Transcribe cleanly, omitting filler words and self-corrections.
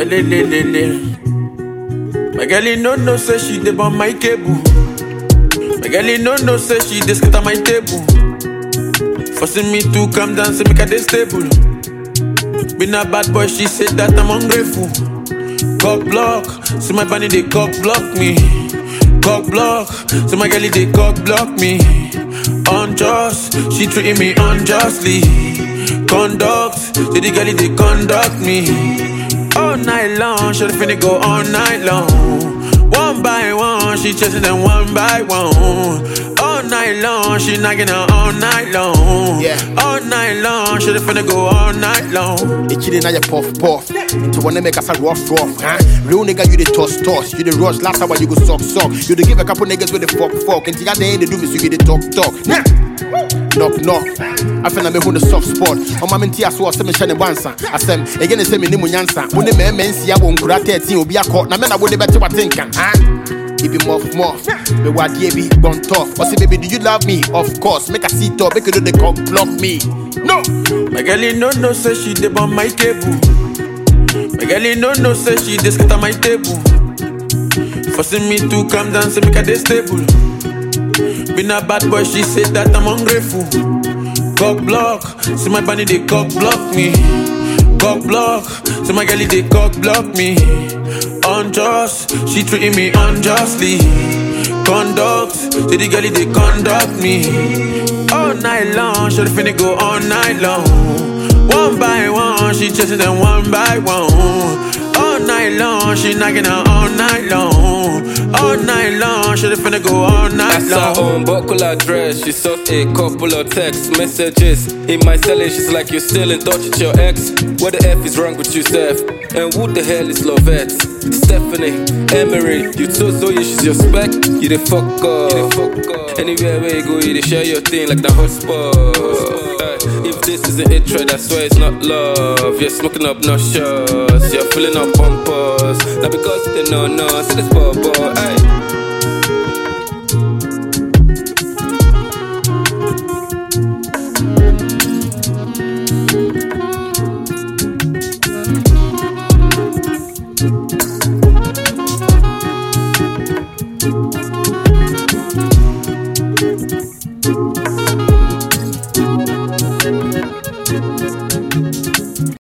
Lelelelele. My girl, no say she dey on my cable. My girl, no say she dey scatter my table. Forcing me to calm down, say make her dey stable. Been a bad boy, she said that I'm ungrateful. Cock block, see my bunny they cock block me. Cock block, see my girl they cock block me. Unjust, she treating me unjustly. Conduct, see the girl they conduct me. All night long, she finna go all night long. One by one, she chasing them one by one. All night long, she knocking her all night long. Yeah. All night long, she finna go all night long. It's chilling now you puff. To wanna make us a rough, huh? Real nigga, you the toss. You the rush, last hour you go suck. You the give a couple niggas with the fuck. And the other end they do me, so you get the talk. Nah. Knock. I feel I'm a soft spot. On my mentia, so I say me shine once. I say again, they say me nimu nyansa. When the men see I won't grab 13 will be a court. Now men I would better what think, huh? If you muff. The what ye be gone tough. But say baby, do you love me? Of course. Make a seat up, make you do the cock block me. No. My girl, no say she dey on my cable. My girl, no say she dey scatter my table. Forcing me to calm down, say make her dey stable. Been a bad boy, she said that I'm ungrateful. Cock block, see my bunny they cock block me. Cock block, see my girl they cock block me. Unjust, she treating me unjustly. Conduct, see the girl they conduct me. All night long, she finna go all night long. One by one, she chasing them one by one. All night long, she knocking her all night long. All night long, she finna go all night long. That's her own buckle address. She sought a couple of text messages. In my cell, she's like, you're still in touch with your ex. What the F is wrong with you, Steph? And who the hell is Lovette? Stephanie, Emery, you told Zoe she's your spec. You the fuck up. Anywhere where you go, you share your thing like the hotspot. If this isn't it, try, that's why it's not love. You're smoking up no shots, you're filling up bumpers. Not because they know, see this bubble, ayy.